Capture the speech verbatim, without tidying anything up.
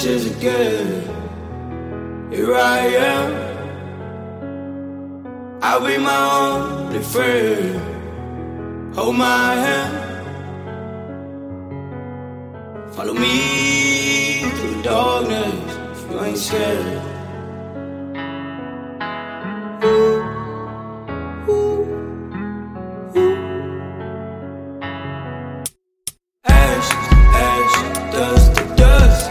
wishes again. Here I am, I'll be my only friend. Hold my hand, follow me through the darkness if you ain't scared. Ooh, ooh.